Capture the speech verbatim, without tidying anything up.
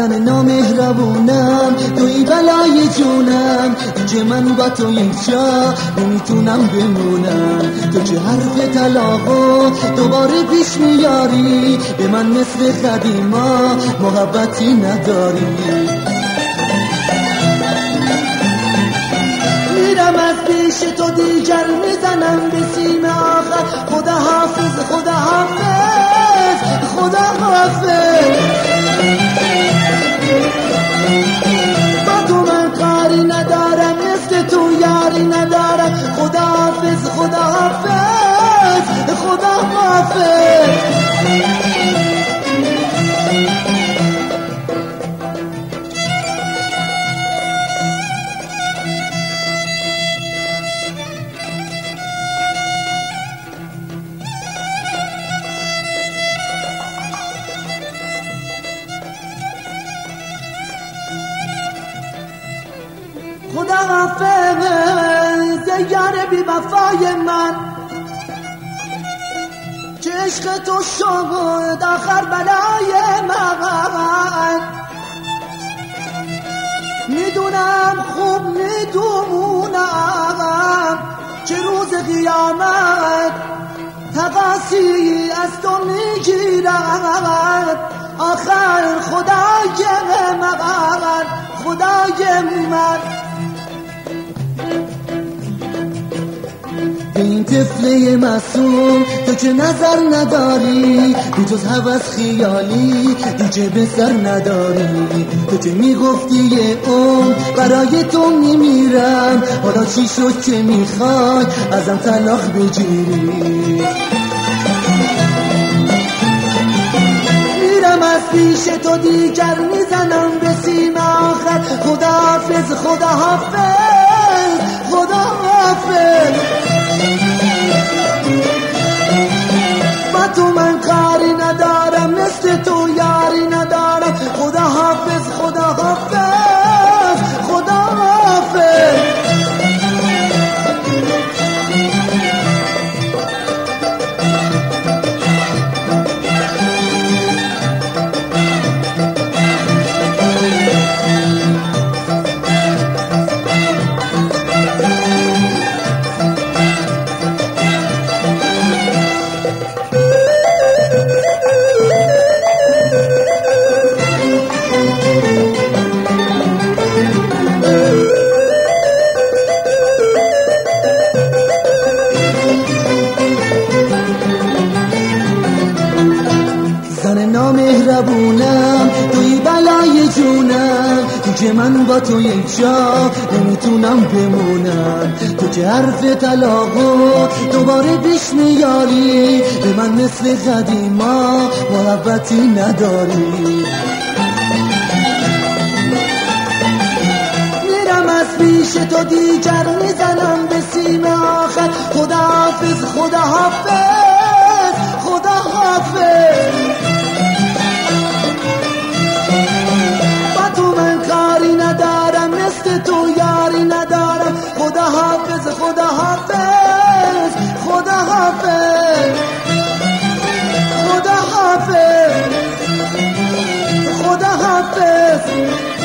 زن نامهربونم، توی بلای جونم، که من با تو اینجا نمیتونم بمونم. تو که حرف طلاقو دوباره پیش میاری، به من مثل قدیما محبتی نداری. میرم از پیش تو دیگر میزنم به سینه آخر. خدا حافظ خدا حافظ خدا حافظ. با تو من کاری ندارم، مثل تو یاری ندارم. خدا حافظ خدا حافظ خدا حافظ. خدا حافظ یار بی وفای من، که عشق تو شد آخر بلای من. میدونم خوب میدونم که روز قیامت تقاسی از تو میگیرد. آخر خدای من خدای من. به این طفله معصوم تو که نظر نداری، بی جز هوس خیالی دیگه به سر نداری. تو که میگفتی یه عمر برای تو میمیرم، حالا چی شد که میخوای ازم طلاق بگیری؟ میرم از پیش تو دیگر میزنم به سینه آخر. خدا حافظ خدا حافظ خدا حافظ. با تو من کاری ندارم، مثل تو یاری ندارم. خدا حافظ خدا حافظ خدا حافظ. زن نامهربونم، توی بلای جونم، تو که من با تو یک جا نمیتونم بمونم. تو که حرف طلاقو دوباره پیش میاری، به من مثل قدیما محبتی نداری. میرم از پیش تو دیگر میزنم به سینه آخر. خدا حافظ خدا حافظ خدا حافظ. ندارم مثل تو یاری ندارم. خدا حافظ خدا حافظ خدا حافظ خدا حافظ خدا حافظ.